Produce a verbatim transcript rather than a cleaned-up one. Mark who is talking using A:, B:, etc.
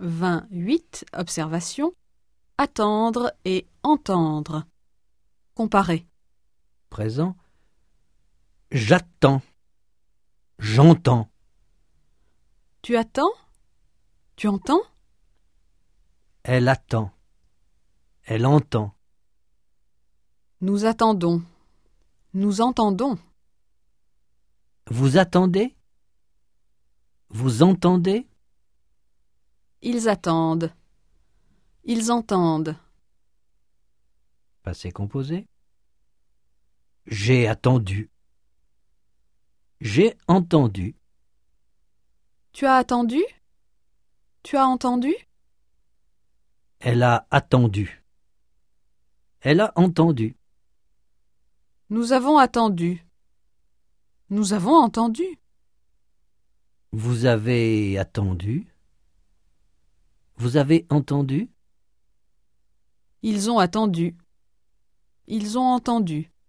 A: vingt-huit observations. Attendre et entendre. Comparer.
B: Présent. J'attends. J'entends.
A: Tu attends? Tu entends?
B: Elle attend. Elle entend.
A: Nous attendons. Nous entendons.
B: Vous attendez? Vous entendez?
A: Ils attendent. Ils entendent.
B: Passé composé. J'ai attendu. J'ai entendu.
A: Tu as attendu? Tu as entendu?
B: Elle a attendu. Elle a entendu.
A: Nous avons attendu. Nous avons entendu.
B: Vous avez attendu. Vous avez entendu.
A: Ils ont attendu. Ils ont entendu.